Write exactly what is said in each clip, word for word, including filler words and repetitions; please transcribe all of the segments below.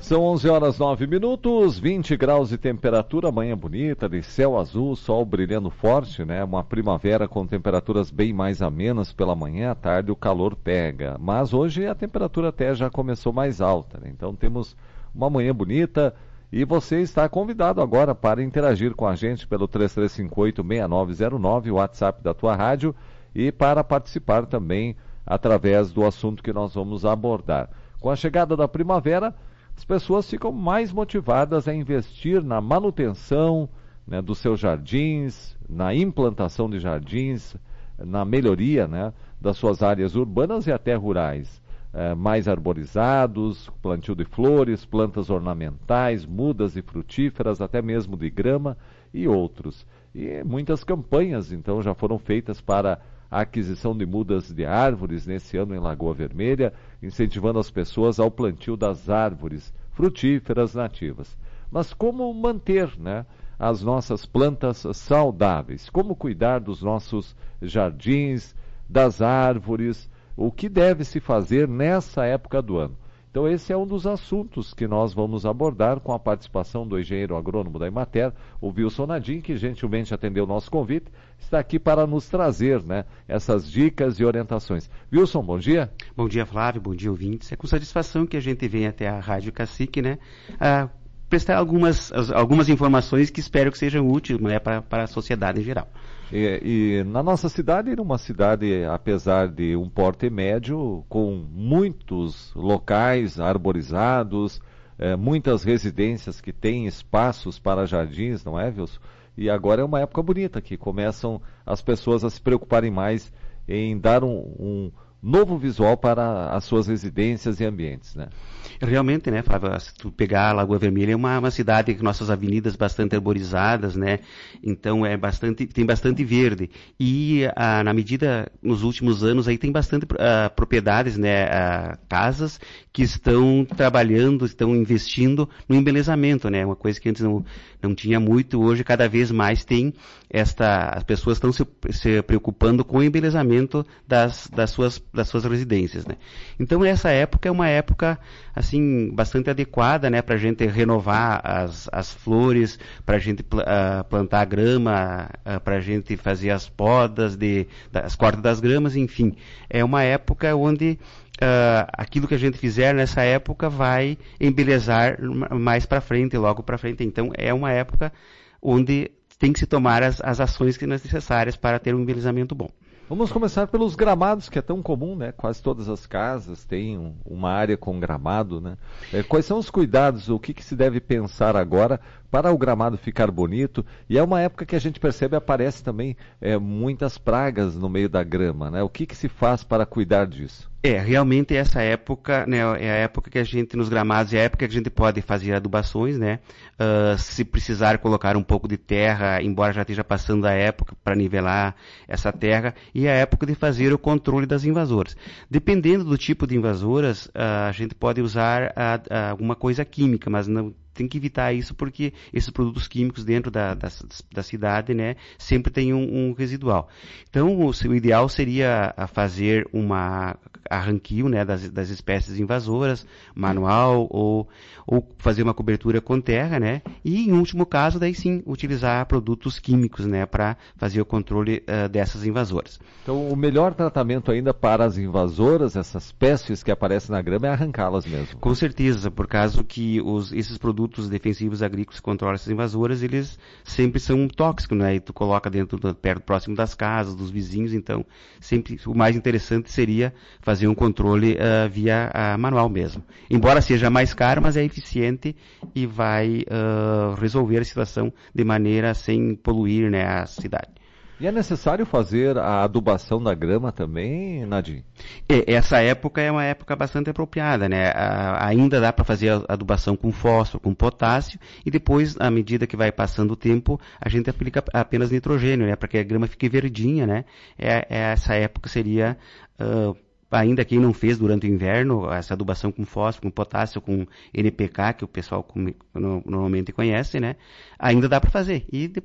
São onze horas nove minutos, vinte graus de temperatura, manhã bonita, de céu azul, sol brilhando forte, né? Uma primavera com temperaturas bem mais amenas pela manhã, à tarde o calor pega. Mas hoje a temperatura até já começou mais alta, né? Então temos uma manhã bonita e você está convidado agora para interagir com a gente pelo três três cinco oito, seis nove zero nove, o WhatsApp da tua rádio, e para participar também através do assunto que nós vamos abordar. Com a chegada da primavera, as pessoas ficam mais motivadas a investir na manutenção, né, dos seus jardins, na implantação de jardins, na melhoria, né, das suas áreas urbanas e até rurais. É, mais arborizados, plantio de flores, plantas ornamentais, mudas e frutíferas, até mesmo de grama e outros. E muitas campanhas, então, já foram feitas para a aquisição de mudas de árvores nesse ano em Lagoa Vermelha, incentivando as pessoas ao plantio das árvores frutíferas nativas. Mas como manter, né, as nossas plantas saudáveis? Como cuidar dos nossos jardins, das árvores? O que deve se fazer nessa época do ano? Então esse é um dos assuntos que nós vamos abordar com a participação do engenheiro agrônomo da Emater, o Wilson Nadim, que gentilmente atendeu o nosso convite, está aqui para nos trazer, né, essas dicas e orientações. Wilson, bom dia. Bom dia, Flávio, bom dia, ouvintes. É com satisfação que a gente vem até a Rádio Cacique, né, a prestar algumas, algumas informações que espero que sejam úteis, né, para, para a sociedade em geral. E, e na nossa cidade, numa cidade, apesar de um porte médio, com muitos locais arborizados, é, muitas residências que têm espaços para jardins, não é, Wilson? E agora é uma época bonita, que começam as pessoas a se preocuparem mais em dar um, um novo visual para as suas residências e ambientes, né? Realmente, né, Flávio, se tu pegar a Lagoa Vermelha, é uma, uma cidade com nossas avenidas bastante arborizadas, né, então é bastante, tem bastante verde, e ah, na medida, nos últimos anos, aí tem bastante ah, propriedades, né, ah, casas que estão trabalhando, estão investindo no embelezamento, né, uma coisa que antes não, não tinha muito, hoje cada vez mais tem esta, as pessoas estão se, se preocupando com o embelezamento das, das suas, das suas residências, né. Então essa época é uma época, assim, bastante adequada, né, para a gente renovar as, as flores, para a gente pl- uh, plantar grama, uh, para a gente fazer as podas, de, as cortas das gramas, enfim. É uma época onde uh, aquilo que a gente fizer nessa época vai embelezar mais para frente, logo para frente. Então, é uma época onde tem que se tomar as, as ações que são necessárias para ter um embelezamento bom. Vamos começar pelos gramados, que é tão comum, né? Quase todas as casas têm um, uma área com gramado, né? É, quais são os cuidados, o que, que se deve pensar agora para o gramado ficar bonito? E é uma época que a gente percebe, aparece também é, muitas pragas no meio da grama, né? O que, que se faz para cuidar disso? É, realmente essa época, né, é a época que a gente, nos gramados, é a época que a gente pode fazer adubações, né, uh, se precisar colocar um pouco de terra, embora já esteja passando a época para nivelar essa terra, e a época de fazer o controle das invasoras. Dependendo do tipo de invasoras, uh, a gente pode usar uh, uh, alguma coisa química, mas não tem que evitar isso porque esses produtos químicos dentro da, da, da cidade, né, sempre tem um, um residual. Então, o, o ideal seria fazer uma arranquio, né, das, das espécies invasoras, manual, ou, ou fazer uma cobertura com terra, né, e em último caso, daí sim, utilizar produtos químicos, né, para fazer o controle uh, dessas invasoras. Então, o melhor tratamento ainda para as invasoras, essas pestes que aparecem na grama, é arrancá-las mesmo. Com certeza, por causa que os, esses produtos defensivos agrícolas que controlam essas invasoras, eles sempre são tóxicos, né? E tu coloca dentro, do, perto, próximo das casas, dos vizinhos, então sempre o mais interessante seria fazer um controle uh, via uh, manual mesmo. Embora seja mais caro, mas é eficiente e vai uh, resolver a situação de maneira sem poluir, né, a cidade. E é necessário fazer a adubação da grama também, Nadim? É, essa época é uma época bastante apropriada, né? A, ainda dá para fazer a adubação com fósforo, com potássio, e depois, à medida que vai passando o tempo, a gente aplica apenas nitrogênio, né? Para que a grama fique verdinha, né? É, é essa época seria... Uh, ainda quem não fez durante o inverno, essa adubação com fósforo, com potássio, com N P K, que o pessoal normalmente conhece, né? Ainda dá para fazer. E depois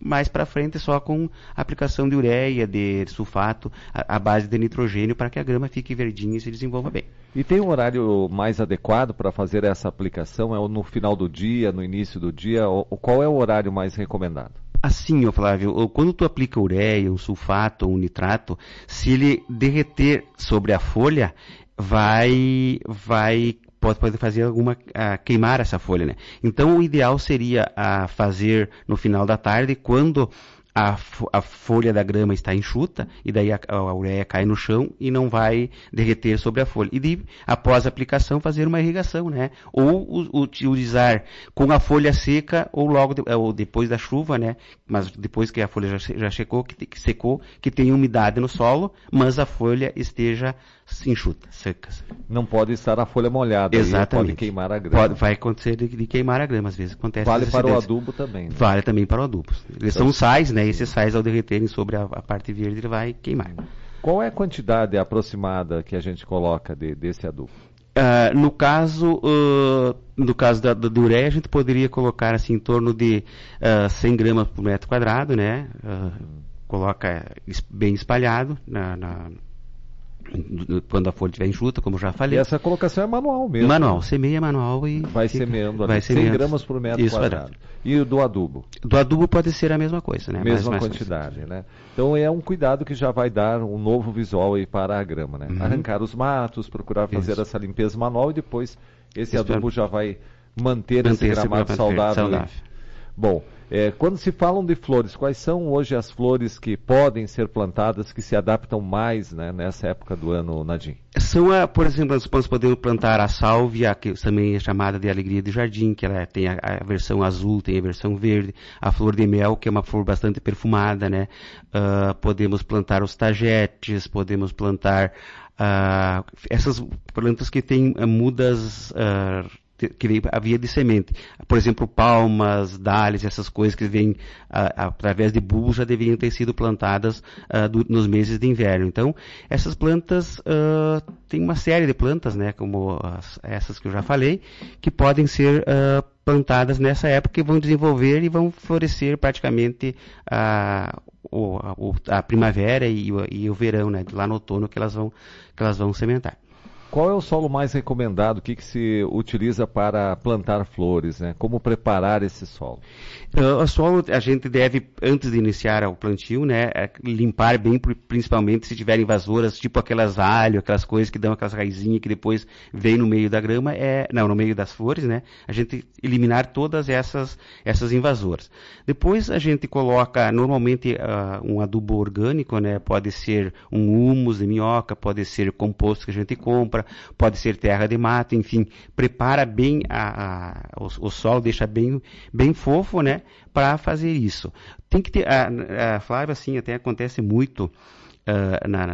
mais para frente só com aplicação de ureia, de sulfato, a, a base de nitrogênio, para que a grama fique verdinha e se desenvolva bem. E tem um horário mais adequado para fazer essa aplicação? É no final do dia, no início do dia? Ou, qual é o horário mais recomendado? Assim, ó, Flávio, quando tu aplica ureia, um sulfato ou um nitrato, se ele derreter sobre a folha, vai, vai, pode, pode fazer alguma, uh, queimar essa folha, né? Então, o ideal seria uh, fazer no final da tarde, quando A, a folha da grama está enxuta, e daí a, a ureia cai no chão e não vai derreter sobre a folha. E de, após a aplicação, fazer uma irrigação, né? Ou utilizar com a folha seca, ou logo de, ou depois da chuva, né? Mas depois que a folha já, já secou, que, que secou, que tem umidade no solo, mas a folha esteja enxuta, seca. Não pode estar a folha molhada. Exatamente. Pode queimar a grama. Pode, vai acontecer de, de queimar a grama, às vezes acontece. Vale para o adubo também, né? Vale também para o adubo. Eles então, são sais, né? Esses sais, ao derreterem sobre a, a parte verde, ele vai queimar. Qual é a quantidade aproximada que a gente coloca de, desse adubo? Uh, no caso, uh, no caso da, da, da ureia, a gente poderia colocar assim em torno de uh, cem gramas por metro quadrado, né? Uh, coloca bem espalhado na, na quando a folha estiver enxuta, como já falei. E essa colocação é manual mesmo. Manual, né? semeia manual e vai fica, semeando ali, vai cem semeando. gramas por metro Isso, quadrado. E o do adubo? Do adubo pode ser a mesma coisa, né? Mesma mais, quantidade, mais... né? Então é um cuidado que já vai dar um novo visual aí para a grama, né? Uhum. Arrancar os matos, procurar fazer Isso. essa limpeza manual e depois esse Isso adubo já vai manter, manter esse gramado saudável. saudável. Bom, é, quando se falam de flores, quais são hoje as flores que podem ser plantadas, que se adaptam mais, né, nessa época do ano, Nadim? São, a, por exemplo, nós podemos plantar a sálvia, que também é chamada de alegria de jardim, que ela tem a, a versão azul, tem a versão verde, a flor de mel, que é uma flor bastante perfumada, né? Uh, podemos plantar os tagetes, podemos plantar uh, essas plantas que têm uh, mudas... Uh, que vem a via de semente. Por exemplo, palmas, dálias, essas coisas que vêm a, a, através de bulbos já deveriam ter sido plantadas a, do, nos meses de inverno. Então, essas plantas, uh, tem uma série de plantas, né, como as, essas que eu já falei, que podem ser uh, plantadas nessa época e vão desenvolver e vão florescer praticamente a, a, a primavera e o, e o verão, né, lá no outono que elas vão, que elas vão sementar. Qual é o solo mais recomendado? O que, que se utiliza para plantar flores, né? Como preparar esse solo? Uh, o solo a gente deve, antes de iniciar o plantio, né, limpar bem, principalmente se tiver invasoras, tipo aquelas alho, aquelas coisas que dão aquelas raizinhas que depois vem no meio da grama, é, não, no meio das flores, né? A gente eliminar todas essas, essas invasoras. Depois a gente coloca, normalmente, uh, um adubo orgânico, né? Pode ser um humus de minhoca, pode ser composto que a gente compra, pode ser terra de mato, enfim, prepara bem a, a, o, o solo, deixa bem, bem fofo, né, para fazer isso. Tem que ter, a, a Flávia, assim, até acontece muito uh, na,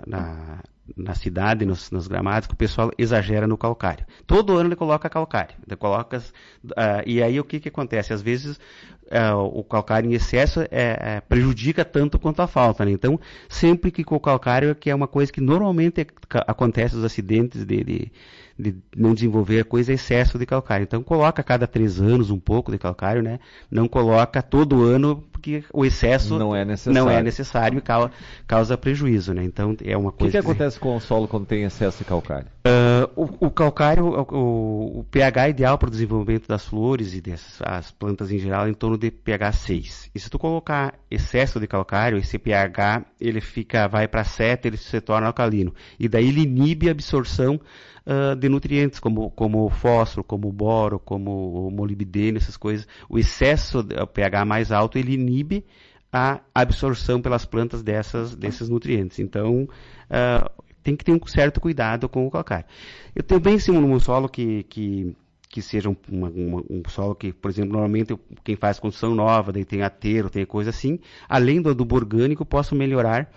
na, na cidade, nos, nos gramados, que o pessoal exagera no calcário. Todo ano ele coloca calcário, ele coloca, uh, e aí o que que acontece? Às vezes uh, o calcário em excesso é, é, prejudica tanto quanto a falta, né? Então, sempre que com o calcário, que é uma coisa que normalmente acontece os acidentes de, de, de não desenvolver a coisa, é excesso de calcário. Então, coloca a cada três anos um pouco de calcário, né? Não coloca todo ano, porque o excesso não é necessário, não é necessário e causa, causa prejuízo, né? Então, é uma coisa... O que, que, que acontece com o solo quando tem excesso de calcário? Uh, o, o calcário, o, o pH ideal para o desenvolvimento das flores e das plantas em geral é em torno de pH seis. E se tu colocar excesso de calcário, esse pH ele fica, vai para sete, ele se torna alcalino. E daí ele inibe a absorção uh, de nutrientes, como, como o fósforo, como o boro, como o molibdênio, essas coisas. O excesso, o pH mais alto, ele inibe a absorção pelas plantas dessas, desses nutrientes. Então, uh, tem que ter um certo cuidado com o calcário. Eu tenho bem em cima num solo que, que, que seja um, uma, uma, um solo que, por exemplo, normalmente quem faz construção nova, daí tem aterro, tem coisa assim, além do adubo orgânico, posso melhorar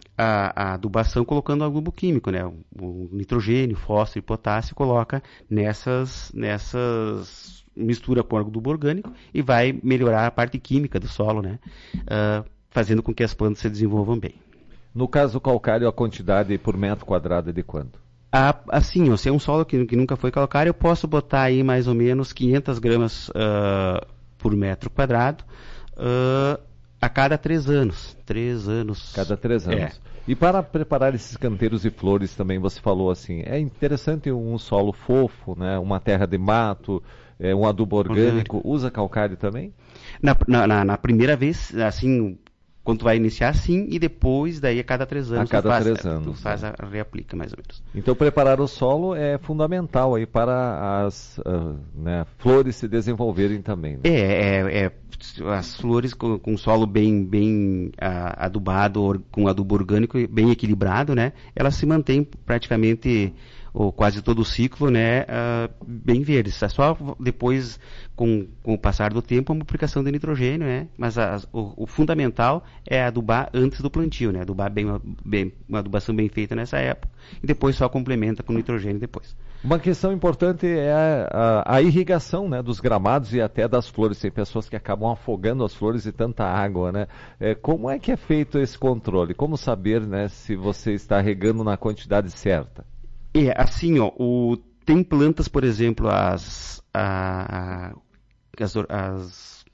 a, a adubação colocando adubo químico, né? O, o nitrogênio, fósforo e potássio coloca nessas, nessas mistura com adubo orgânico e vai melhorar a parte química do solo, né? Uh, fazendo com que as plantas se desenvolvam bem. No caso do calcário, a quantidade por metro quadrado é de quanto? Ah, assim, ó, se é um solo que, que nunca foi calcário, eu posso botar aí mais ou menos quinhentas gramas uh, por metro quadrado. Uh, A cada três anos. Três anos. Cada três anos. É. E para preparar esses canteiros e flores também, você falou assim, é interessante um solo fofo, né? Uma terra de mato, é, um adubo orgânico. orgânico. Usa calcário também? Na, na, na primeira vez, assim, quando tu vai iniciar, sim, e depois, daí a cada três anos. A cada tu faz, três anos. Tu faz a reaplica, mais ou menos. Então, preparar o solo é fundamental aí para as uh, né, flores se desenvolverem também. Né? É, é, é, as flores com, com solo bem, bem uh, adubado, or, com adubo orgânico bem equilibrado, né? Elas se mantêm praticamente ou quase todo o ciclo, né, uh, bem verdes. É só depois, com, com o passar do tempo, a multiplicação de nitrogênio, né? Mas a, o, o fundamental é adubar antes do plantio, né? Adubar bem, bem, uma adubação bem feita nessa época e depois só complementa com nitrogênio depois. Uma questão importante é a, a, a irrigação, né, dos gramados e até das flores. Tem pessoas que acabam afogando as flores de tanta água, né? É, como é que é feito esse controle? Como saber, né, se você está regando na quantidade certa? É, assim, ó, o, tem plantas, por exemplo, as, a, a, as, as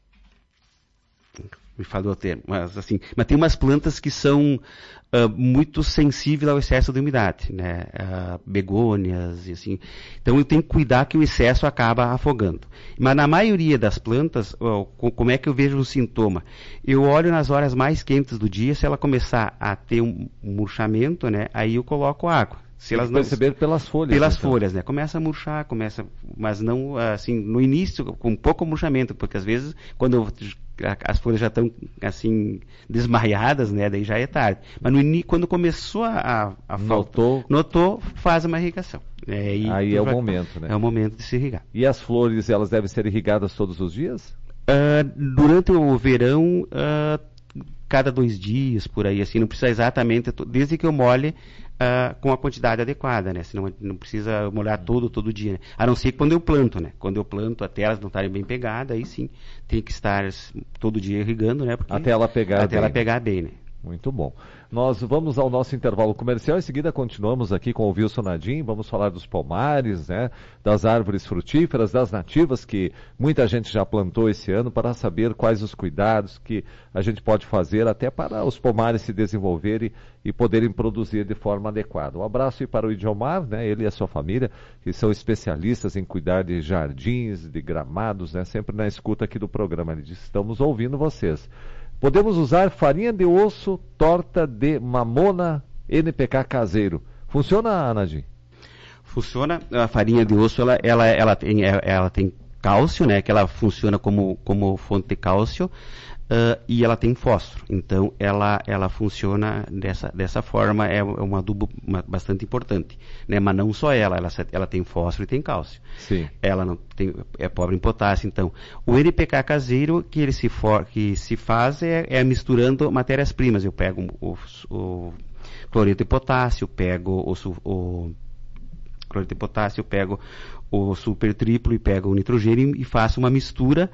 me falou o termo, mas assim, mas tem umas plantas que são uh, muito sensíveis ao excesso de umidade, né, uh, begônias e assim, então eu tenho que cuidar que o excesso acaba afogando. Mas na maioria das plantas, uh, como é que eu vejo o sintoma? Eu olho nas horas mais quentes do dia, se ela começar a ter um murchamento, né, aí eu coloco água. Se elas não perceber pelas folhas. Pelas então. folhas, né? Começa a murchar, começa, mas não assim no início com pouco murchamento, porque às vezes quando eu, as folhas já estão assim desmaiadas, né? Daí já é tarde. Mas no início, quando começou a, a notou, falta, notou, faz uma irrigação. É, e aí é o vai, momento, né? É o momento de se irrigar. E as flores, elas devem ser irrigadas todos os dias? Uh, durante o verão, uh, cada dois dias por aí, assim, não precisa exatamente, desde que eu molhe uh, com a quantidade adequada, né? Senão não precisa molhar todo, todo dia, né? A não ser quando eu planto, né? Quando eu planto até elas não estarem bem pegadas, aí sim, tem que estar todo dia irrigando, né? Porque até ela pegar até bem. ela pegar bem, né? Muito bom. Nós vamos ao nosso intervalo comercial, em seguida continuamos aqui com o Wilson Nadim, vamos falar dos pomares, né, das árvores frutíferas, das nativas que muita gente já plantou esse ano, para saber quais os cuidados que a gente pode fazer até para os pomares se desenvolverem e poderem produzir de forma adequada. Um abraço aí para o Idiomar, né, ele e a sua família, que são especialistas em cuidar de jardins, de gramados, né, sempre na escuta aqui do programa. Ele diz, estamos ouvindo vocês. Podemos usar farinha de osso, torta de mamona, N P K caseiro. Funciona, Nadim? Funciona. A farinha de osso, ela, ela, ela, tem, ela tem cálcio, né? Que ela funciona como, como fonte de cálcio. Uh, e ela tem fósforo, então ela, ela funciona dessa, dessa forma, é, é um adubo uma, bastante importante, né? Mas não só ela, ela, ela tem fósforo e tem cálcio. Sim. Ela não tem, é pobre em potássio, então. O N P K caseiro que ele se, for, que se faz é, é misturando matérias-primas. Eu pego o, o cloreto de potássio, pego o, o cloreto de potássio, pego o super triplo e pego o nitrogênio e faço uma mistura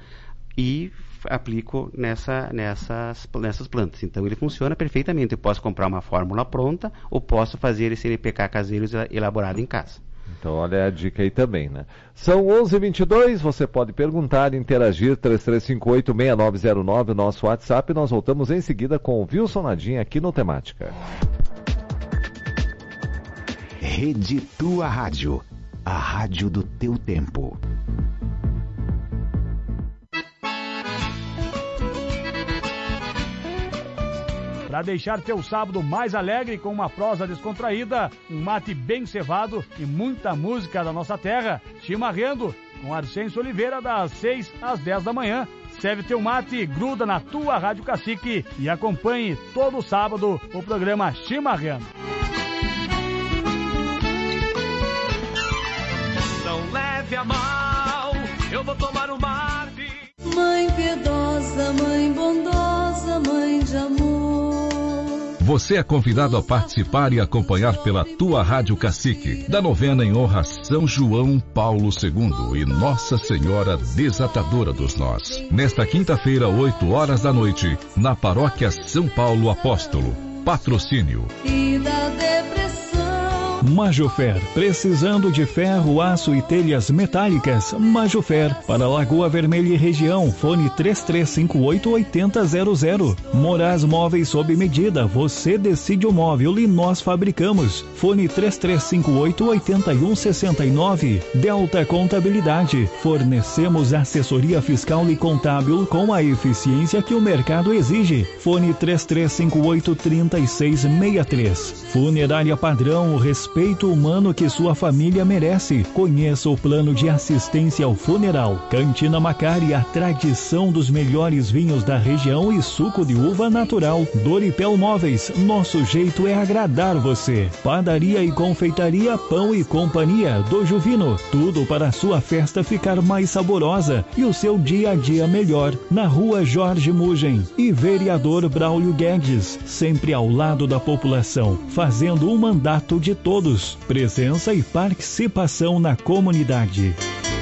e aplico nessa, nessas, nessas plantas. Então ele funciona perfeitamente. Eu posso comprar uma fórmula pronta ou posso fazer esse N P K caseiro elaborado em casa. Então olha a dica aí também, né? São onze e vinte e dois, você pode perguntar, interagir, três três cinco oito, seis nove zero nove, o nosso WhatsApp. Nós voltamos em seguida com o Wilson Nadim aqui no Temática. Rede Tua Rádio, a rádio do teu tempo. Para deixar teu sábado mais alegre com uma prosa descontraída, um mate bem cevado e muita música da nossa terra, Chimarrando, com Arcêncio Oliveira, das seis às dez da manhã. Serve teu mate, gruda na tua Rádio Cacique e acompanhe todo sábado o programa Chimarrando. Não leve a mal, eu vou tomar um mate. Mãe piedosa, mãe bondosa, mãe de amor. Você é convidado a participar e acompanhar pela tua Rádio Cacique, da novena em honra a São João Paulo segundo e Nossa Senhora Desatadora dos Nós. Nesta quinta-feira, oito horas da noite, na Paróquia São Paulo Apóstolo. Patrocínio E da depressão. Majofer. Precisando de ferro, aço e telhas metálicas? Majofer. Para Lagoa Vermelha e região, fone três três cinco oito, oito zero zero zero. Moraes Móveis sob medida. Você decide o móvel e nós fabricamos. Fone três três cinco oito, oito um seis nove. Delta Contabilidade. Fornecemos assessoria fiscal e contábil com a eficiência que o mercado exige. Fone três três cinco oito, três seis seis três. Funerária Padrão, o respeito humano que sua família merece. Conheça o plano de assistência ao funeral. Cantina Macari, a tradição dos melhores vinhos da região e suco de uva natural. Doripel Móveis, nosso jeito é agradar você. Padaria e confeitaria Pão e Companhia do Juvino. Tudo para a sua festa ficar mais saborosa e o seu dia a dia melhor. Na Rua Jorge Mugen. E Vereador Braulio Guedes, sempre ao lado da população, fazendo o mandato de todos. Presença e participação na comunidade.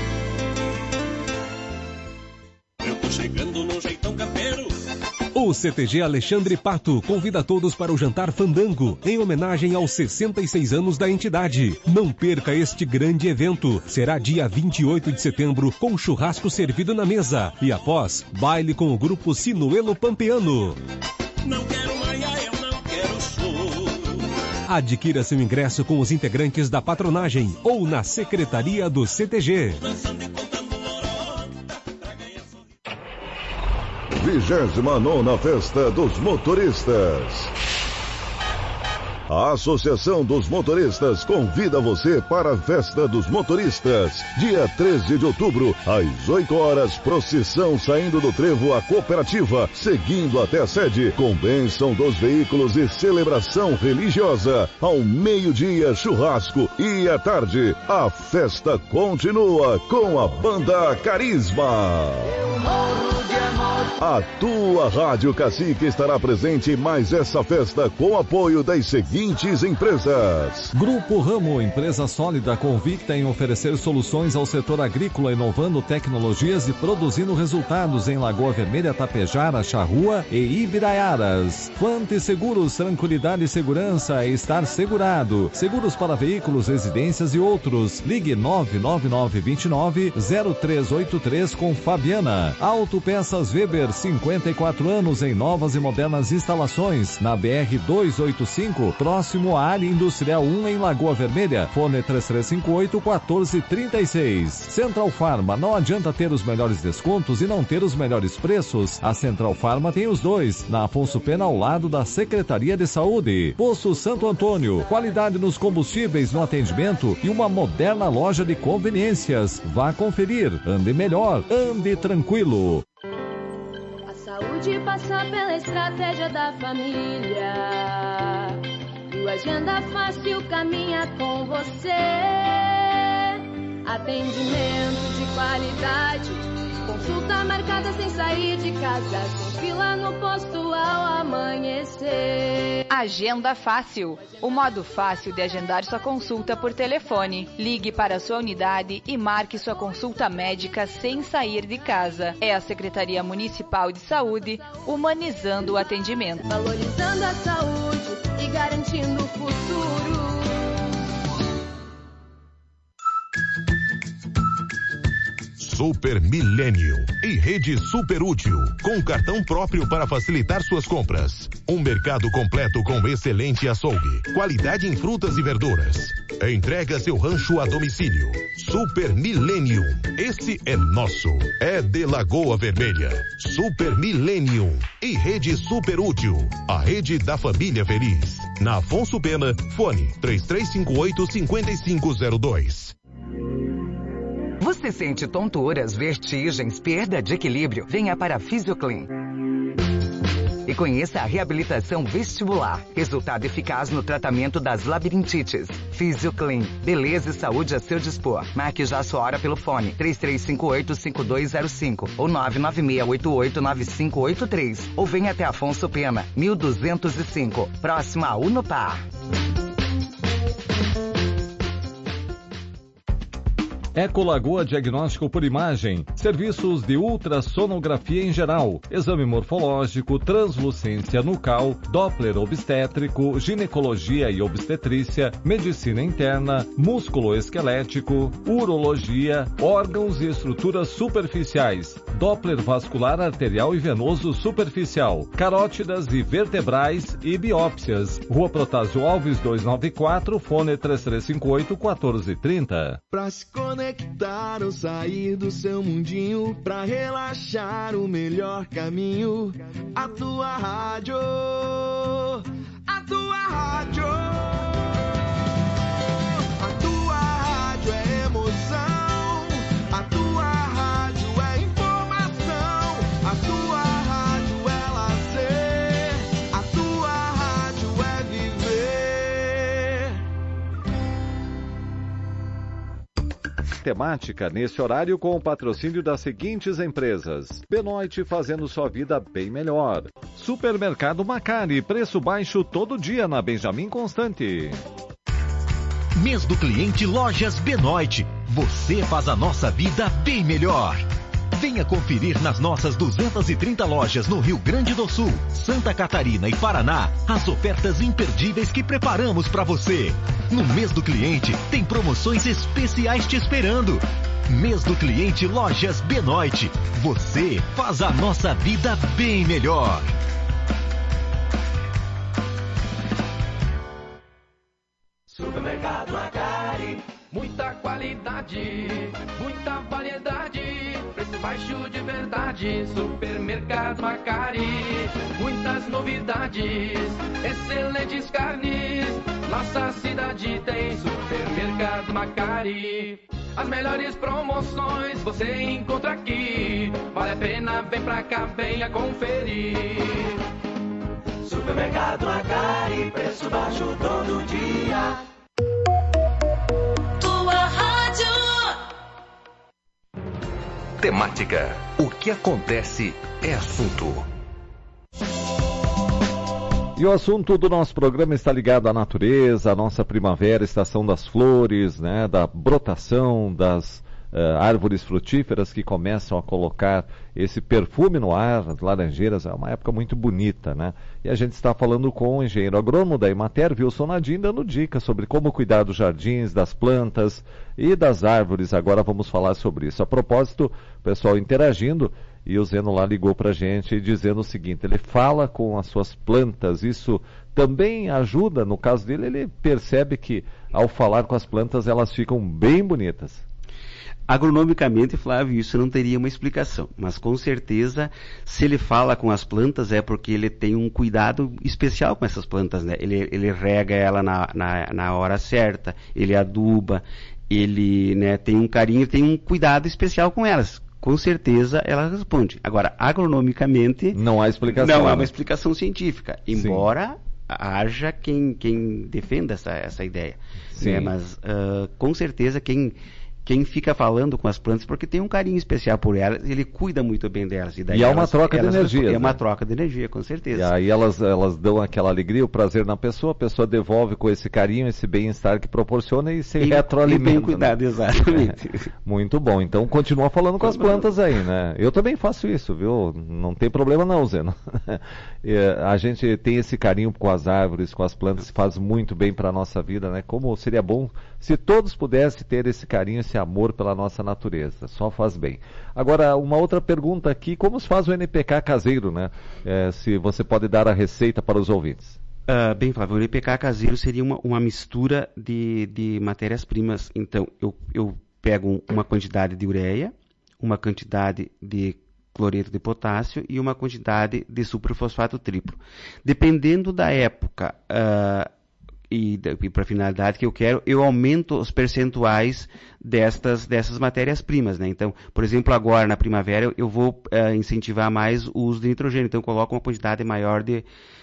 Eu tô chegando no jeitão campeiro. O C T G Alexandre Pato convida todos para o Jantar Fandango, em homenagem aos sessenta e seis anos da entidade. Não perca este grande evento. Será dia vinte e oito de setembro, com churrasco servido na mesa. E após, baile com o grupo Sinuelo Pampeano. Não quero manhã, eu não quero choro. Adquira seu ingresso com os integrantes da patronagem ou na secretaria do C T G. Vigésima nona Festa dos Motoristas. A Associação dos Motoristas convida você para a Festa dos Motoristas, dia treze de outubro, às oito horas, procissão saindo do trevo à cooperativa, seguindo até a sede, com bênção dos veículos e celebração religiosa. Ao meio-dia, churrasco e à tarde, a festa continua com a banda Carisma. A tua Rádio Cacique estará presente em mais essa festa com apoio das seguintes empresas. Grupo Ramo, empresa sólida, convicta em oferecer soluções ao setor agrícola, inovando tecnologias e produzindo resultados em Lagoa Vermelha, Tapejara, Charrua e Ibiraiaras. Fante Seguros, tranquilidade e segurança é estar segurado. Seguros para veículos, residências e outros. Ligue nove nove nove dois nove zero três oito três com Fabiana. Autopeças Weber, cinquenta e quatro anos em novas e modernas instalações, na B R duzentos e oitenta e cinco, próximo à área industrial um em Lagoa Vermelha. Fone três três cinco oito, um quatro três seis. Central Farma, não adianta ter os melhores descontos e não ter os melhores preços. A Central Farma tem os dois, na Afonso Pena, ao lado da Secretaria de Saúde. Poço Santo Antônio, qualidade nos combustíveis, no atendimento e uma moderna loja de conveniências. Vá conferir, ande melhor, ande tranquilo. Saúde passa pela estratégia da família. E o Agenda Fácil caminha com você. Atendimento de qualidade. Consulta marcada sem sair de casa. Sem fila no posto ao amanhecer. Agenda Fácil. O modo fácil de agendar sua consulta por telefone. Ligue para a sua unidade e marque sua consulta médica sem sair de casa. É a Secretaria Municipal de Saúde, humanizando o atendimento. Valorizando a saúde e garantindo o futuro. Super Millennium e rede super útil, com cartão próprio para facilitar suas compras. Um mercado completo com excelente açougue, qualidade em frutas e verduras. Entrega seu rancho a domicílio. Super Millennium, esse é nosso. É de Lagoa Vermelha. Super Millennium e rede super útil, a rede da família feliz. Na Afonso Pena, fone três três cinco oito, cinco cinco zero dois. Você sente tonturas, vertigens, perda de equilíbrio? Venha para a Fisioclean e conheça a reabilitação vestibular. Resultado eficaz no tratamento das labirintites. Fisioclean, beleza e saúde a seu dispor. Marque já a sua hora pelo fone três três cinco oito, cinco dois zero cinco ou nove nove seis oito oito, nove cinco oito três ou venha até Afonso Pena, mil duzentos e cinco, próximo a Unopar. Ecolagoa Diagnóstico por Imagem, serviços de ultrassonografia em geral, exame morfológico, translucência nucal, Doppler obstétrico, ginecologia e obstetrícia, medicina interna, músculo esquelético, urologia, órgãos e estruturas superficiais, Doppler vascular arterial e venoso superficial, carótidas e vertebrais e biópsias. Rua Protásio Alves duzentos e noventa e quatro, fone três três cinco oito, um quatro três zero. Pra se conectar ou sair do seu mundinho, pra relaxar o melhor caminho, a tua rádio, a tua rádio, a tua rádio é emoção, a tua rádio é informação, a tua rádio é lazer, a tua rádio é viver. Temática nesse horário com o patrocínio das seguintes empresas: Benoit, fazendo sua vida bem melhor. Supermercado Macari, preço baixo todo dia na Benjamin Constante. Mês do cliente Lojas Benoit. Você faz a nossa vida bem melhor. Venha conferir nas nossas duzentas e trinta lojas no Rio Grande do Sul, Santa Catarina e Paraná as ofertas imperdíveis que preparamos para você. No mês do cliente tem promoções especiais te esperando. Mês do cliente Lojas Benoit. Você faz a nossa vida bem melhor. Supermercado Macari, muita qualidade, muita variedade, preço baixo de verdade. Supermercado Macari, muitas novidades, excelentes carnes, nossa cidade tem Supermercado Macari. As melhores promoções você encontra aqui, vale a pena, vem pra cá, venha conferir. Supermercado Macari, preço baixo todo dia. Tua rádio. Temática. O que acontece é assunto. E o assunto do nosso programa está ligado à natureza, à nossa primavera, estação das flores, né, da brotação das uh, árvores frutíferas que começam a colocar esse perfume no ar. As laranjeiras é uma época muito bonita, né? E a gente está falando com o engenheiro agrônomo da Emater, Wilson Nadim, dando dicas sobre como cuidar dos jardins, das plantas e das árvores. Agora vamos falar sobre isso. A propósito, o pessoal interagindo, e o Zeno lá ligou para a gente dizendo o seguinte: ele fala com as suas plantas, isso também ajuda, no caso dele, ele percebe que ao falar com as plantas elas ficam bem bonitas. Agronomicamente, Flávio, isso não teria uma explicação, mas com certeza, se ele fala com as plantas é porque ele tem um cuidado especial com essas plantas, né? Ele, ele rega ela na, na, na hora certa, ele aduba, ele, né, tem um carinho, tem um cuidado especial com elas. Com certeza ela responde. Agora, agronomicamente, não há explicação. Não há né? uma explicação científica, embora Sim. haja quem, quem defenda essa, essa ideia. Né? Mas, uh, com certeza, quem... Quem fica falando com as plantas porque tem um carinho especial por elas, ele cuida muito bem delas. E, daí e é uma elas, troca elas, de energia. É né? uma troca de energia, com certeza. E aí elas, elas dão aquela alegria, o prazer na pessoa, a pessoa devolve com esse carinho, esse bem-estar que proporciona e se e, retroalimenta. E bem cuidado, né? exatamente. É, muito bom. Então continua falando com as plantas aí, né? Eu também faço isso, viu? Não tem problema não, Zeno. A gente tem esse carinho com as árvores, com as plantas, faz muito bem para a nossa vida, né? Como seria bom se todos pudessem ter esse carinho, esse amor pela nossa natureza, só faz bem. Agora, uma outra pergunta aqui, como se faz o N P K caseiro, né? É, se você pode dar a receita para os ouvintes. Uh, bem, Flávio, o N P K caseiro seria uma, uma mistura de, de matérias-primas. Então, eu, eu pego uma quantidade de ureia, uma quantidade de cloreto de potássio e uma quantidade de superfosfato triplo. Dependendo da época uh, e, e para a finalidade que eu quero, eu aumento os percentuais destas, dessas matérias-primas, né? Então, por exemplo, agora na primavera eu vou uh, incentivar mais o uso de nitrogênio, então eu coloco uma quantidade maior de,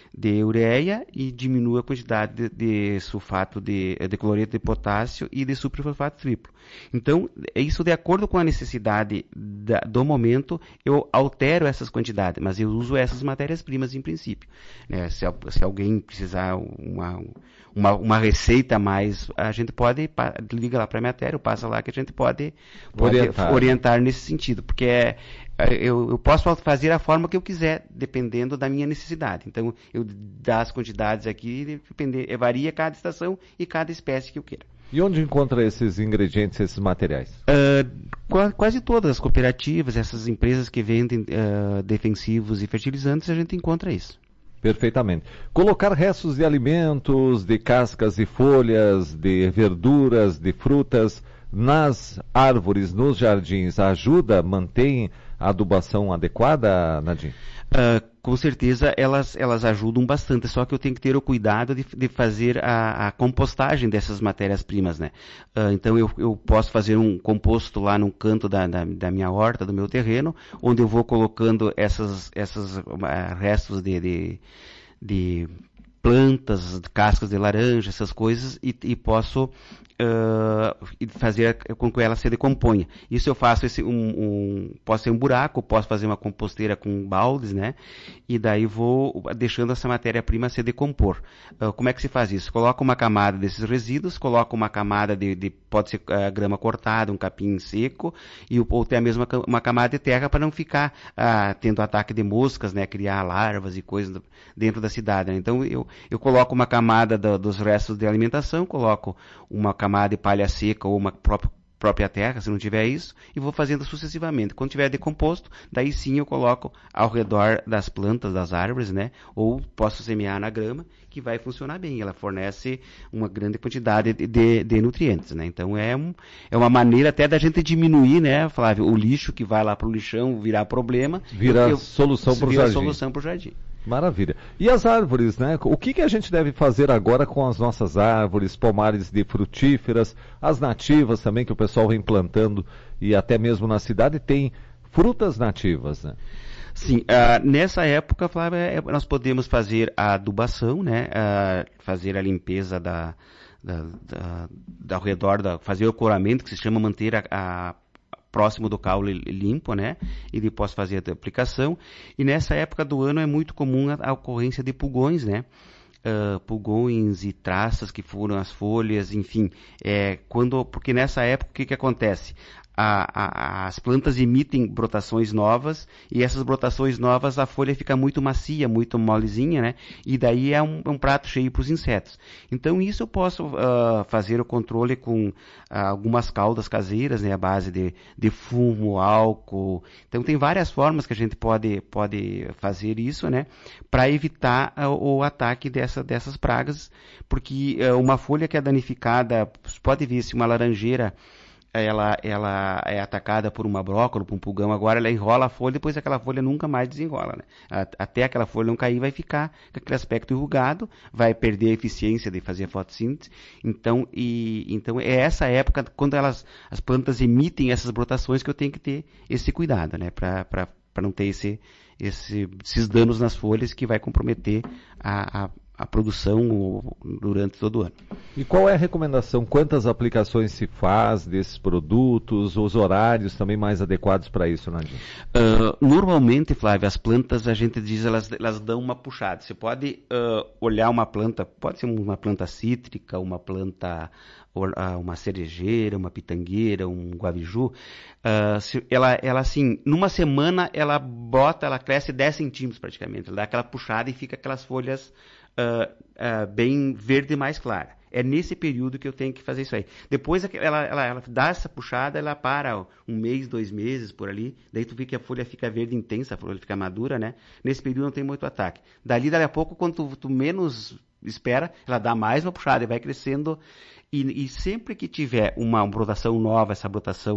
de ureia e diminua a quantidade de, de sulfato de, de cloreto de potássio e de superfosfato triplo. Então, isso de acordo com a necessidade da, do momento, eu altero essas quantidades, mas eu uso essas matérias-primas em princípio. Né? Se, se alguém precisar uma, uma, uma receita a mais, a gente pode, liga lá para a matéria, passa lá que a gente pode, pode orientar. orientar nesse sentido, porque é, eu, eu posso fazer a forma que eu quiser, dependendo da minha necessidade. Então, eu dar as quantidades aqui, depender, varia cada estação e cada espécie que eu queira. E onde encontra esses ingredientes, esses materiais? Uh, quase todas as cooperativas, essas empresas que vendem uh, defensivos e fertilizantes, a gente encontra isso. Perfeitamente. Colocar restos de alimentos, de cascas e folhas, de verduras, de frutas nas árvores, nos jardins, ajuda, mantém a adubação adequada, Nadim? Uh, com certeza elas, elas ajudam bastante, só que eu tenho que ter o cuidado de, de fazer a, a compostagem dessas matérias-primas, né? Uh, então eu, eu posso fazer um composto lá no canto da, da, da minha horta, do meu terreno, onde eu vou colocando essas, essas uh, restos de, de, de plantas, cascas de laranja, essas coisas, e, e posso uh, fazer com que ela se decomponha. Isso eu faço, esse, um, um, posso ser um buraco, posso fazer uma composteira com baldes, né? E daí vou deixando essa matéria-prima se decompor. Uh, como é que se faz isso? Coloca uma camada desses resíduos, coloca uma camada de, de pode ser uh, grama cortada, um capim seco, e, ou até mesmo uma, uma camada de terra para não ficar uh, tendo ataque de moscas, né? Criar larvas e coisas dentro da cidade, né? Então eu Eu coloco uma camada do, dos restos de alimentação, coloco uma camada de palha seca ou uma própria, própria terra, se não tiver isso, e vou fazendo sucessivamente. Quando tiver decomposto, daí sim eu coloco ao redor das plantas, das árvores, né? Ou posso semear na grama, que vai funcionar bem. Ela fornece uma grande quantidade de, de, de nutrientes, né? Então é, um, é uma maneira até da gente diminuir, né, Flávio, o lixo que vai lá para o lixão virar problema. Virar solução para o jardim. solução para o jardim. Maravilha. E as árvores, né? O que, que a gente deve fazer agora com as nossas árvores, pomares de frutíferas, as nativas também, que o pessoal vem plantando, e até mesmo na cidade tem frutas nativas, né? Sim, uh, nessa época, Flávia, é, nós podemos fazer a adubação, né? Uh, fazer a limpeza da, da, da, da, ao redor, da, fazer o coramento, que se chama manter a, a próximo do caule limpo, né? E depois fazer a aplicação. E nessa época do ano é muito comum a, a ocorrência de pulgões, né? Uh, pulgões e traças que furam as folhas, enfim. É, quando, porque nessa época o que, que acontece? A, a, as plantas emitem brotações novas, e essas brotações novas a folha fica muito macia, muito molezinha, né? E daí é um, um prato cheio para os insetos. Então isso eu posso uh, fazer o controle com uh, algumas caudas caseiras, né? A base de, de fumo, álcool. Então tem várias formas que a gente pode, pode fazer isso, né? Para evitar uh, o ataque dessa, dessas pragas, porque uh, uma folha que é danificada, pode ver se uma laranjeira Ela, ela é atacada por uma brócola, por um pulgão, agora ela enrola a folha, depois aquela folha nunca mais desenrola, né? Até aquela folha não cair, vai ficar com aquele aspecto enrugado, vai perder a eficiência de fazer a fotossíntese. Então, e, então é essa época, quando elas, as plantas emitem essas brotações, que eu tenho que ter esse cuidado, né? Para não ter esse, esse, esses danos nas folhas que vai comprometer a, a a produção durante todo o ano. E qual é a recomendação? Quantas aplicações se faz desses produtos? Os horários também mais adequados para isso, Nadim? Uh, normalmente, Flávio, as plantas, a gente diz, elas, elas dão uma puxada. Você pode uh, olhar uma planta, pode ser uma planta cítrica, uma planta, uma cerejeira, uma pitangueira, um guaviju. Uh, se, ela, ela, assim, numa semana, ela bota, ela cresce dez centímetros praticamente. Ela dá aquela puxada e fica aquelas folhas Uh, uh, bem verde mais clara. É nesse período que eu tenho que fazer isso aí. Depois ela, ela, ela dá essa puxada, ela para um mês, dois meses por ali, daí tu vê que a folha fica verde intensa, a folha fica madura, né? Nesse período não tem muito ataque. Dali, dali a pouco, quando tu, tu menos espera, ela dá mais uma puxada e vai crescendo. E, e sempre que tiver uma brotação nova, essa brotação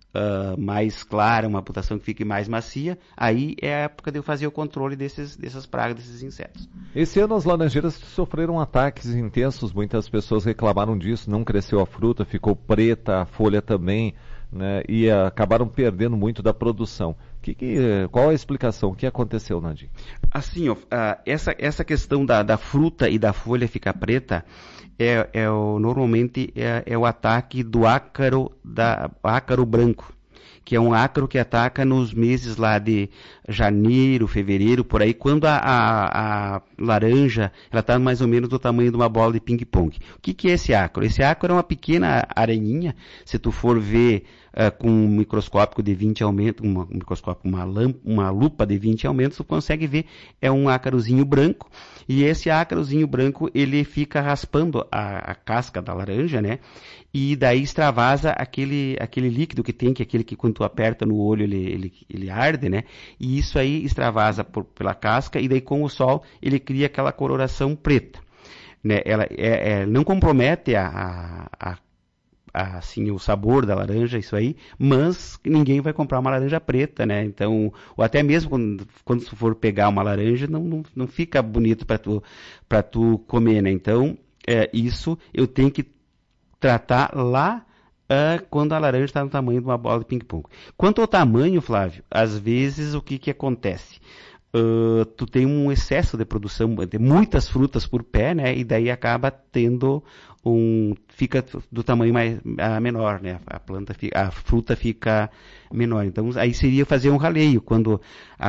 uh, mais clara, uma plantação que fique mais macia, aí é a época de eu fazer o controle desses, dessas pragas, desses insetos. Esse ano as laranjeiras sofreram ataques intensos, muitas pessoas reclamaram disso, não cresceu a fruta, ficou preta, a folha também, né, e uh, acabaram perdendo muito da produção. Que, que, qual a explicação? O que aconteceu, Nadim? Assim, ó, uh, essa, essa questão da, da fruta e da folha ficar preta é, é o, normalmente é, é o ataque do ácaro, da, ácaro branco, que é um ácaro que ataca nos meses lá de janeiro, fevereiro, por aí, quando a, a, a laranja ela está mais ou menos do tamanho de uma bola de ping-pong. O que, que é esse ácaro? Esse ácaro é uma pequena aranhinha, se tu for ver uh, com um microscópio de vinte aumentos, uma, um microscópio, uma, lamp, uma lupa de vinte aumentos, tu consegue ver, é um ácarozinho branco, e esse ácarozinho branco, ele fica raspando a, a casca da laranja, né? E daí extravasa aquele, aquele líquido que tem, que é aquele que quando tu aperta no olho ele, ele, ele arde, né? E isso aí extravasa por, pela casca, e daí com o sol ele cria aquela coloração preta, né? Ela é, é, não compromete a, a, a, a, assim, o sabor da laranja, isso aí, mas ninguém vai comprar uma laranja preta, né? Então, ou até mesmo quando, quando tu for pegar uma laranja, não, não, não fica bonito para tu, para tu comer, né? Então, é, isso eu tenho que tratar lá uh, quando a laranja está no tamanho de uma bola de ping-pong. Quanto ao tamanho, Flávio, às vezes o que, que acontece? Uh, tu tem um excesso de produção, de muitas frutas por pé, né? E daí acaba tendo um... fica do tamanho mais, uh, menor, né? A planta, fica, a fruta fica menor. Então, aí seria fazer um raleio, quando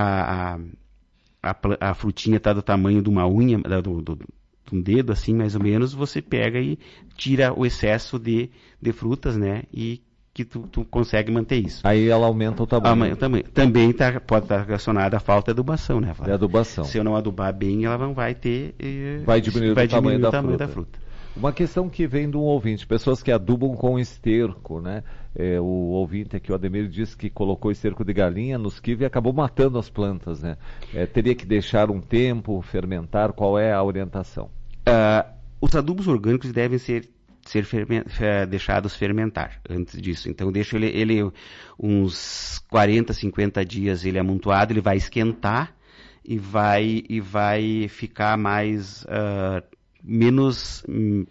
a, a, a, a frutinha está do tamanho de uma unha, do, do um dedo, assim, mais ou menos, você pega e tira o excesso de, de frutas, né, e que tu, tu consegue manter isso. Aí ela aumenta o tamanho. Ah, tamanho. Também tá, pode estar relacionada à falta de adubação, né, Flávio? De adubação. Se eu não adubar bem, ela não vai ter... Eh, vai diminuir, vai o, tamanho diminuir da o tamanho fruta. da fruta. Uma questão que vem de um ouvinte, pessoas que adubam com esterco, né? É, o ouvinte aqui, o Ademir, disse que colocou esterco de galinha nos quives e acabou matando as plantas, né? É, teria que deixar um tempo, fermentar, qual é a orientação? Uh, os adubos orgânicos devem ser, ser ferment, deixados fermentar antes disso. Então, deixa ele, ele uns quarenta, cinquenta dias ele amontoado, ele vai esquentar e vai, e vai ficar mais, uh, menos, um,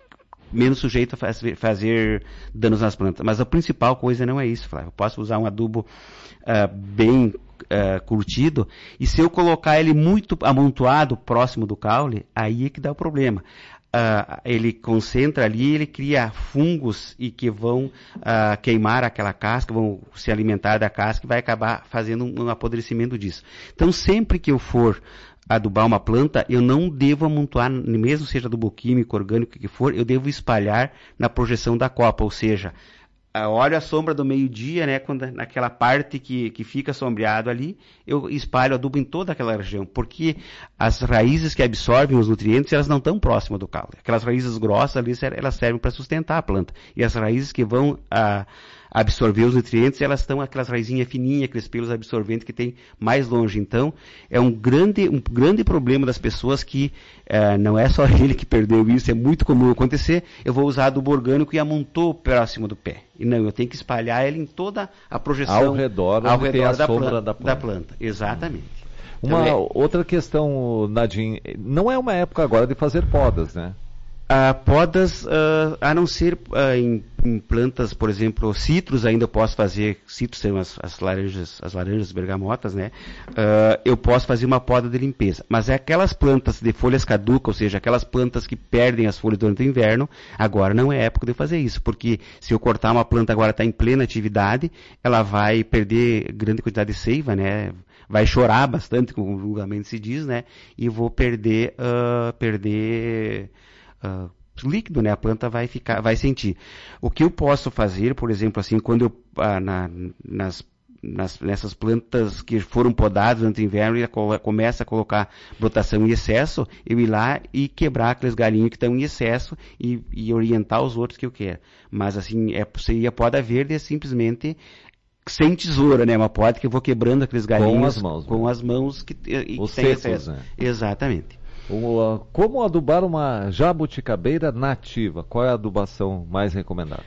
menos sujeito a fazer, fazer danos nas plantas. Mas a principal coisa não é isso, Flávio. Eu posso usar um adubo uh, bem Uh, curtido, e se eu colocar ele muito amontoado próximo do caule, aí é que dá o problema. Uh, ele concentra ali, ele cria fungos e que vão uh, queimar aquela casca, vão se alimentar da casca e vai acabar fazendo um, um apodrecimento disso. Então, sempre que eu for adubar uma planta, eu não devo amontoar, mesmo seja adubo químico, orgânico, que for, eu devo espalhar na projeção da copa, ou seja, olho a sombra do meio-dia, né, quando, naquela parte que, que fica sombreado ali, eu espalho adubo em toda aquela região, porque as raízes que absorvem os nutrientes, elas não estão próximas do caule. Aquelas raízes grossas ali, elas servem para sustentar a planta. E as raízes que vão a, absorver os nutrientes, elas estão aquelas raizinhas fininhas, aqueles pelos absorventes que tem mais longe. Então, é um grande, um grande problema das pessoas que uh, não é só ele que perdeu isso, é muito comum acontecer. Eu vou usar adubo orgânico e amontou próximo do pé. E não, eu tenho que espalhar ele em toda a projeção. Ao redor, ao redor tem a da, sombra planta, da planta. da planta. Exatamente. Uma então, é... outra questão, Nadim, não é uma época agora de fazer podas, né? Uh, podas, uh, a não ser uh, em, em plantas, por exemplo, citros, ainda eu posso fazer, citros são as, as laranjas, as laranjas bergamotas, né? Uh, eu posso fazer uma poda de limpeza. Mas é aquelas plantas de folhas caducas, ou seja, aquelas plantas que perdem as folhas durante o inverno, agora não é época de fazer isso, porque se eu cortar uma planta agora está em plena atividade, ela vai perder grande quantidade de seiva, né? Vai chorar bastante, como vulgarmente se diz, né? E vou perder, uh, perder Uh, líquido, né? A planta vai ficar, vai sentir. O que eu posso fazer, por exemplo, assim, quando eu, uh, na, nas, nas, nessas plantas que foram podadas durante o inverno e começa a colocar brotação em excesso, eu ir lá e quebrar aqueles galinhos que estão em excesso e, e orientar os outros que eu quero. Mas, assim, é, seria poda verde, é simplesmente sem tesoura, né? Uma poda que eu vou quebrando aqueles galinhos com as mãos, com né? as mãos que, e, os que tem secos, excesso. Né? Exatamente. O, como adubar uma jabuticabeira nativa? Qual é a adubação mais recomendada? O,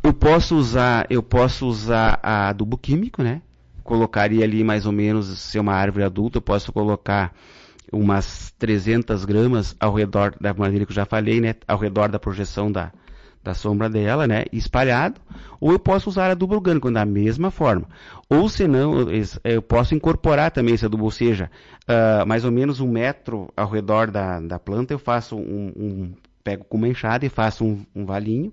Eu posso usar, eu posso usar adubo químico, né? Colocaria ali mais ou menos, se é uma árvore adulta, eu posso colocar umas trezentas gramas ao redor, da maneira que eu já falei, né? Ao redor da projeção da, da sombra dela, né? Espalhado. Ou eu posso usar adubo orgânico da mesma forma. Ou senão, eu posso incorporar também esse adubo, ou seja, uh, mais ou menos um metro ao redor da, da planta, eu faço um, um pego com uma enxada e faço um, um valinho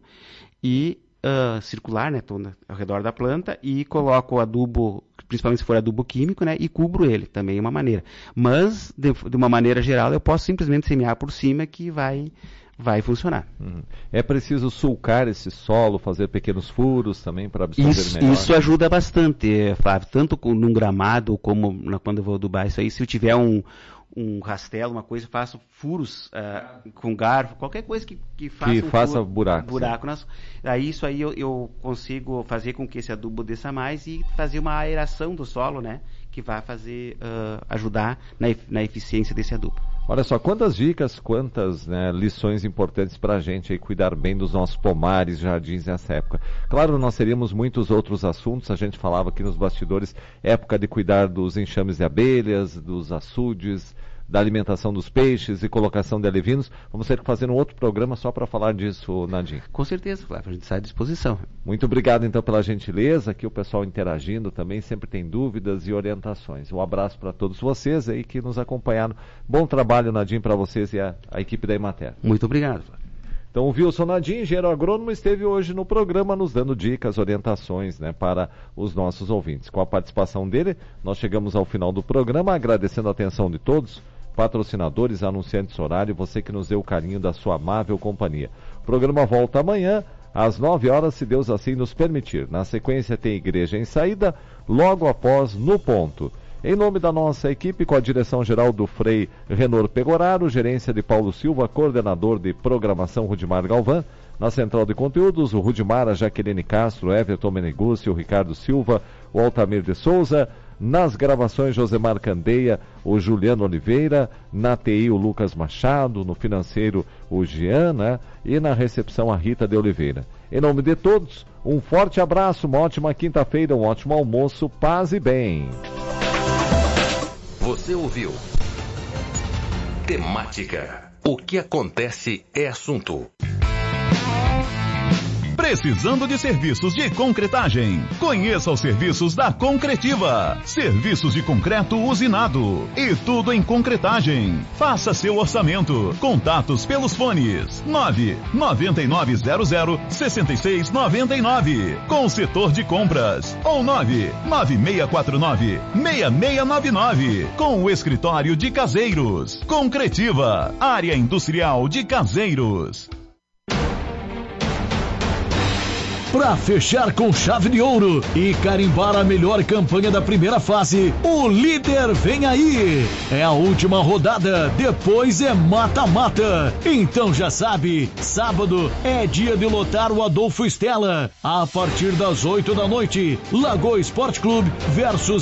e uh, circular, né, todo ao redor da planta e coloco o adubo, principalmente se for adubo químico, né, e cubro ele, também é uma maneira. Mas, de, de uma maneira geral, eu posso simplesmente semear por cima que vai, vai funcionar. Uhum. É preciso sulcar esse solo, fazer pequenos furos também para absorver isso, melhor? Isso ajuda bastante, Flávio, tanto com, num gramado como na, quando eu vou adubar isso aí, se eu tiver um um rastelo, uma coisa, faço furos uh, com garfo, qualquer coisa que, que faça, que um faça furo, buraco. buraco nas, aí isso aí eu, eu consigo fazer com que esse adubo desça mais e fazer uma aeração do solo, né? Que vai fazer, uh, ajudar na, na eficiência desse adubo. Olha só, quantas dicas, quantas né, lições importantes para a gente aí cuidar bem dos nossos pomares, jardins nessa época. Claro, nós teríamos muitos outros assuntos, a gente falava aqui nos bastidores, época de cuidar dos enxames de abelhas, dos açudes, da alimentação dos peixes e colocação de alevinos. Vamos ter que fazer um outro programa só para falar disso, Nadim. Com certeza, Flávio, a gente está à disposição. Muito obrigado então pela gentileza, aqui o pessoal interagindo também, sempre tem dúvidas e orientações. Um abraço para todos vocês aí que nos acompanharam. Bom trabalho, Nadim, para vocês e a, a equipe da Emater. Muito obrigado, Flávio. Então o Wilson Nadim, engenheiro agrônomo, esteve hoje no programa nos dando dicas, orientações, né, para os nossos ouvintes. Com a participação dele, nós chegamos ao final do programa, agradecendo a atenção de todos, patrocinadores, anunciantes horário, você que nos deu o carinho da sua amável companhia. O programa volta amanhã, às nove horas, se Deus assim nos permitir. Na sequência tem Igreja em Saída, logo após No Ponto. Em nome da nossa equipe, com a direção geral do Frei Renor Pegoraro, gerência de Paulo Silva, coordenador de programação Rudimar Galvão, na central de conteúdos, o Rudimar, a Jaqueline Castro, Everton Meneguzzi, o Ricardo Silva, o Altamir de Souza, nas gravações Josemar Candeia, o Juliano Oliveira, na T I o Lucas Machado, no financeiro o Jean, né? E na recepção a Rita de Oliveira. Em nome de todos, um forte abraço, uma ótima quinta-feira, um ótimo almoço, paz e bem. Você ouviu Temática. O que acontece é assunto. Precisando de serviços de concretagem? Conheça os serviços da Concretiva. Serviços de concreto usinado e tudo em concretagem. Faça seu orçamento. Contatos pelos fones nove nove nove zero zero seis seis nove nove com o setor de compras ou nove nove seis quatro nove seis seis nove nove com o escritório de Caseiros. Concretiva, área industrial de Caseiros. Para fechar com chave de ouro e carimbar a melhor campanha da primeira fase, o líder vem aí. É a última rodada, depois é mata-mata. Então já sabe, sábado é dia de lotar o Adolfo Stella. A partir das oito da noite, Lagoa Esporte Clube versus